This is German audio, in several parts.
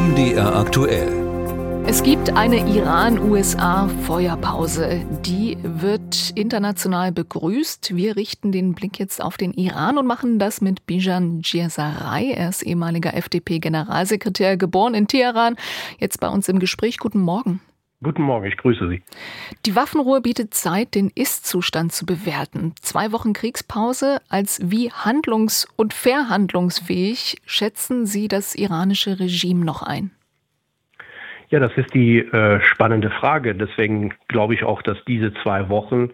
MDR aktuell. Es gibt eine Iran-USA-Feuerpause. Die wird international begrüßt. Wir richten den Blick jetzt auf den Iran und machen das mit Bijan Djirsaray. Er ist ehemaliger FDP-Generalsekretär, geboren in Teheran. Jetzt bei uns im Gespräch. Guten Morgen. Guten Morgen, ich grüße Sie. Die Waffenruhe bietet Zeit, den Ist-Zustand zu bewerten. 2 Wochen Kriegspause als wie handlungs- und verhandlungsfähig schätzen Sie das iranische Regime noch ein? Ja, das ist die spannende Frage. Deswegen glaube ich auch, dass diese 2 Wochen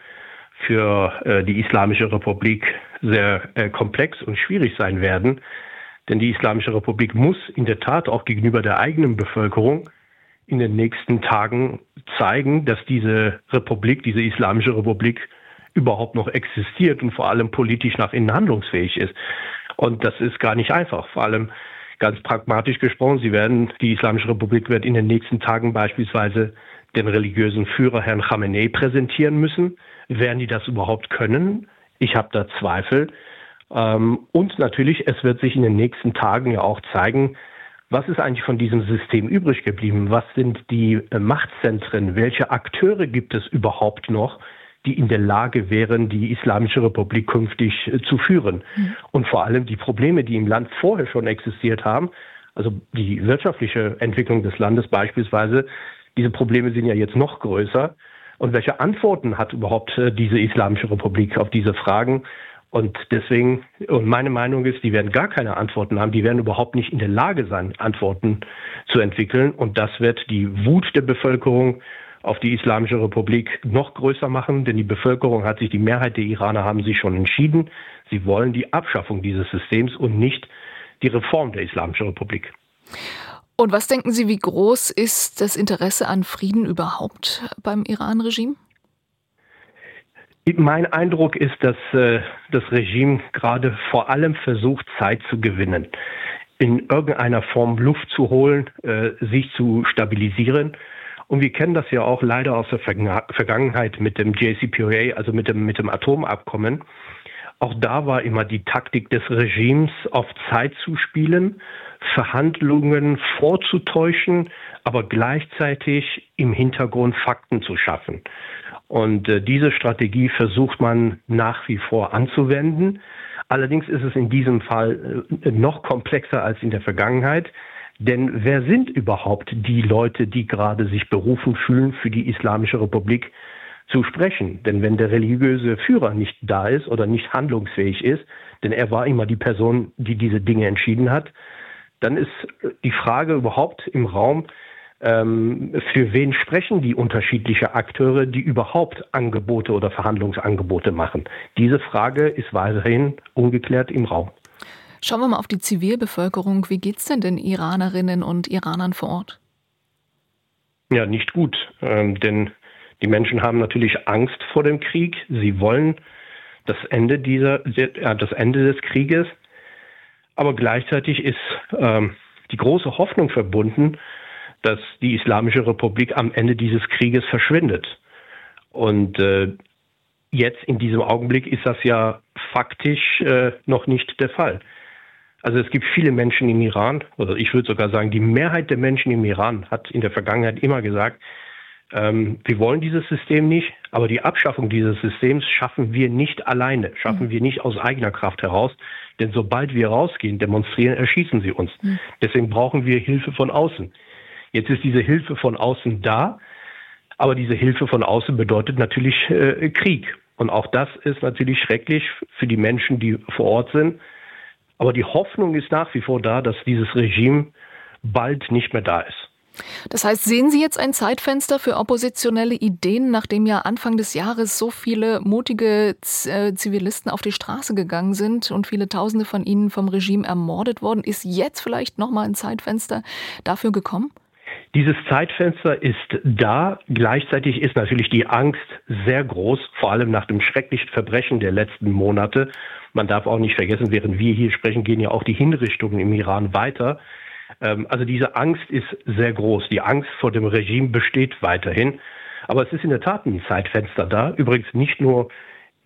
für die Islamische Republik sehr komplex und schwierig sein werden. Denn die Islamische Republik muss in der Tat auch gegenüber der eigenen Bevölkerung in den nächsten Tagen zeigen, dass diese Republik, diese Islamische Republik überhaupt noch existiert und vor allem politisch nach innen handlungsfähig ist. Und das ist gar nicht einfach. Vor allem ganz pragmatisch gesprochen, die Islamische Republik wird in den nächsten Tagen beispielsweise den religiösen Führer Herrn Khamenei präsentieren müssen. Werden die das überhaupt können? Ich habe da Zweifel. Und natürlich, es wird sich in den nächsten Tagen ja auch zeigen, was ist eigentlich von diesem System übrig geblieben? Was sind die Machtzentren? Welche Akteure gibt es überhaupt noch, die in der Lage wären, die Islamische Republik künftig zu führen? Und vor allem die Probleme, die im Land vorher schon existiert haben, also die wirtschaftliche Entwicklung des Landes beispielsweise, diese Probleme sind ja jetzt noch größer. Und welche Antworten hat überhaupt diese Islamische Republik auf diese Fragen? Und deswegen, und meine Meinung ist, die werden gar keine Antworten haben, die werden überhaupt nicht in der Lage sein, Antworten zu entwickeln. Und das wird die Wut der Bevölkerung auf die Islamische Republik noch größer machen, denn die Mehrheit der Iraner haben sich schon entschieden, sie wollen die Abschaffung dieses Systems und nicht die Reform der Islamischen Republik. Und was denken Sie, wie groß ist das Interesse an Frieden überhaupt beim Iran-Regime? Mein Eindruck ist, dass das Regime gerade vor allem versucht, Zeit zu gewinnen, in irgendeiner Form Luft zu holen, sich zu stabilisieren. Und wir kennen das ja auch leider aus der Vergangenheit mit dem JCPOA, also mit dem Atomabkommen. Auch da war immer die Taktik des Regimes, auf Zeit zu spielen, Verhandlungen vorzutäuschen, aber gleichzeitig im Hintergrund Fakten zu schaffen. Und diese Strategie versucht man nach wie vor anzuwenden. Allerdings ist es in diesem Fall noch komplexer als in der Vergangenheit. Denn wer sind überhaupt die Leute, die gerade sich berufen fühlen, für die Islamische Republik zu sprechen? Denn wenn der religiöse Führer nicht da ist oder nicht handlungsfähig ist, denn er war immer die Person, die diese Dinge entschieden hat, dann ist die Frage überhaupt im Raum, für wen sprechen die unterschiedlichen Akteure, die überhaupt Angebote oder Verhandlungsangebote machen? Diese Frage ist weiterhin ungeklärt im Raum. Schauen wir mal auf die Zivilbevölkerung. Wie geht's denn den Iranerinnen und Iranern vor Ort? Ja, nicht gut, denn die Menschen haben natürlich Angst vor dem Krieg. Sie wollen das Ende des Krieges. Aber gleichzeitig ist die große Hoffnung verbunden, dass die Islamische Republik am Ende dieses Krieges verschwindet. Und jetzt in diesem Augenblick ist das ja faktisch noch nicht der Fall. Also es gibt viele Menschen im Iran, oder ich würde sogar sagen, die Mehrheit der Menschen im Iran hat in der Vergangenheit immer gesagt, wir wollen dieses System nicht, aber die Abschaffung dieses Systems schaffen wir nicht alleine, schaffen wir nicht aus eigener Kraft heraus, denn sobald wir rausgehen, demonstrieren, erschießen sie uns. Deswegen brauchen wir Hilfe von außen. Jetzt ist diese Hilfe von außen da, aber diese Hilfe von außen bedeutet natürlich Krieg. Und auch das ist natürlich schrecklich für die Menschen, die vor Ort sind. Aber die Hoffnung ist nach wie vor da, dass dieses Regime bald nicht mehr da ist. Das heißt, sehen Sie jetzt ein Zeitfenster für oppositionelle Ideen, nachdem ja Anfang des Jahres so viele mutige Zivilisten auf die Straße gegangen sind und viele Tausende von ihnen vom Regime ermordet worden? Ist jetzt vielleicht nochmal ein Zeitfenster dafür gekommen? Dieses Zeitfenster ist da. Gleichzeitig ist natürlich die Angst sehr groß, vor allem nach dem schrecklichen Verbrechen der letzten Monate. Man darf auch nicht vergessen, während wir hier sprechen, gehen ja auch die Hinrichtungen im Iran weiter. Also diese Angst ist sehr groß. Die Angst vor dem Regime besteht weiterhin. Aber es ist in der Tat ein Zeitfenster da. Übrigens nicht nur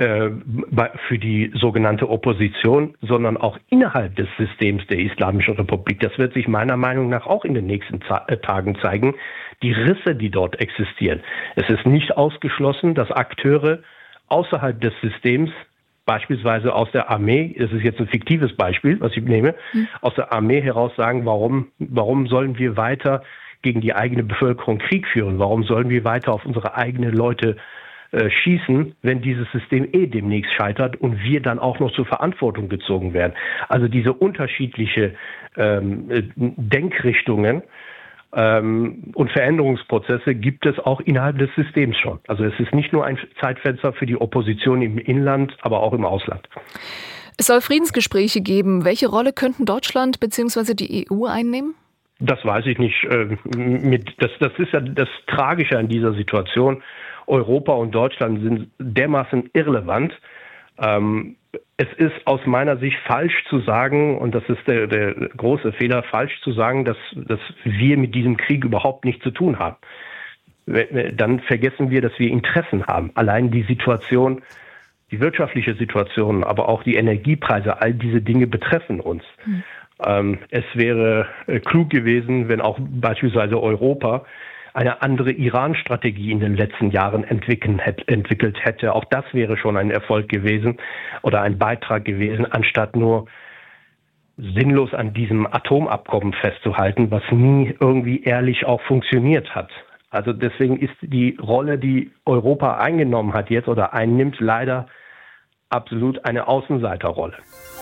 für die sogenannte Opposition, sondern auch innerhalb des Systems der Islamischen Republik. Das wird sich meiner Meinung nach auch in den nächsten Tagen zeigen, die Risse, die dort existieren. Es ist nicht ausgeschlossen, dass Akteure außerhalb des Systems, beispielsweise aus der Armee, das ist jetzt ein fiktives Beispiel, was ich nehme, aus der Armee heraus sagen, warum sollen wir weiter gegen die eigene Bevölkerung Krieg führen? Warum sollen wir weiter auf unsere eigenen Leute schießen, wenn dieses System demnächst scheitert und wir dann auch noch zur Verantwortung gezogen werden? Also diese unterschiedliche Denkrichtungen und Veränderungsprozesse gibt es auch innerhalb des Systems schon. Also es ist nicht nur ein Zeitfenster für die Opposition im Inland, aber auch im Ausland. Es soll Friedensgespräche geben. Welche Rolle könnten Deutschland bzw. die EU einnehmen? Das weiß ich nicht. Das ist ja das Tragische an dieser Situation. Europa und Deutschland sind dermaßen irrelevant. Es ist aus meiner Sicht falsch zu sagen, und das ist der große Fehler, falsch zu sagen, dass wir mit diesem Krieg überhaupt nichts zu tun haben. Dann vergessen wir, dass wir Interessen haben. Allein die Situation, die wirtschaftliche Situation, aber auch die Energiepreise, all diese Dinge betreffen uns. Es wäre klug gewesen, wenn auch beispielsweise Europa eine andere Iran-Strategie in den letzten Jahren entwickelt hätte. Auch das wäre schon ein Erfolg gewesen oder ein Beitrag gewesen, anstatt nur sinnlos an diesem Atomabkommen festzuhalten, was nie irgendwie ehrlich auch funktioniert hat. Also deswegen ist die Rolle, die Europa eingenommen hat jetzt oder einnimmt, leider absolut eine Außenseiterrolle.